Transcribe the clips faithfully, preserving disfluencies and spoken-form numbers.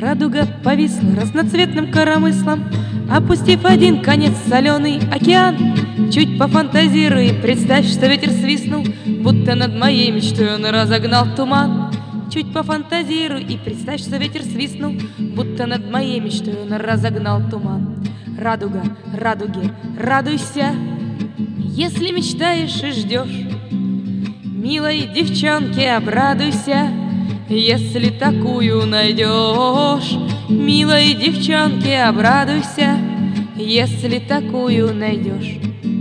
Радуга повисла разноцветным коромыслом, опустив один конец в соленый океан. Чуть пофантазируй, представь, что ветер свистнул, будто над моей мечтой он разогнал туман. Чуть пофантазируй и представь, что ветер свистнул, будто над моей мечтой он разогнал туман. Радуга, радуге, радуйся, если мечтаешь и ждешь. Милой девчонке обрадуйся, если такую найдешь. Милой девчонке обрадуйся, если такую найдешь.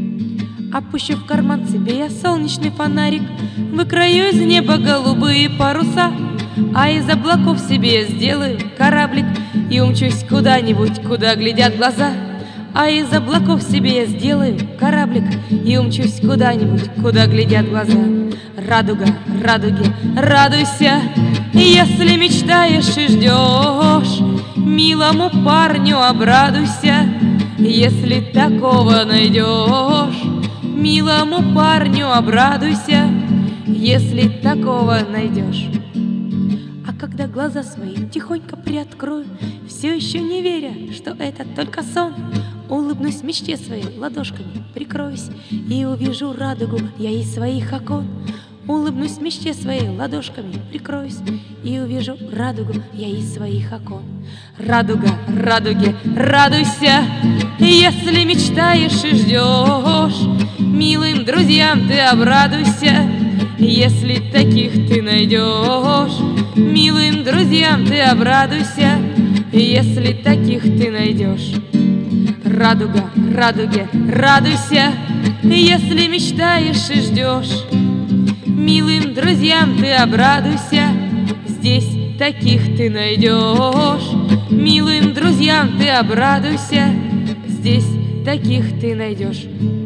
Опущу в карман себе я солнечный фонарик, выкрою из неба голубые паруса, а из облаков себе сделаю кораблик и умчусь куда-нибудь, куда глядят глаза. А из облаков себе я сделаю кораблик и умчусь куда-нибудь, куда глядят глаза. Радуга, радуге, радуйся, если мечтаешь и ждешь. Милому парню обрадуйся, если такого найдешь. Милому парню обрадуйся, если такого найдешь. А когда глаза свои тихонько приоткрою, все еще не веря, что это только сон, улыбнусь мечте своей, ладошками прикроюсь и увижу радугу я из своих окон. Улыбнусь мечте своей, ладошками прикроюсь и увижу радугу я из своих окон. Радуга, радуге, радуйся, если мечтаешь и ждешь. Милым друзьям ты обрадуйся, если таких ты найдешь. Милым друзьям ты обрадуйся, если таких ты найдешь. Радуга, радуге, радуйся, если мечтаешь и ждешь. Милым друзьям ты обрадуйся, здесь таких ты найдешь. Милым друзьям ты обрадуйся, здесь таких ты найдешь.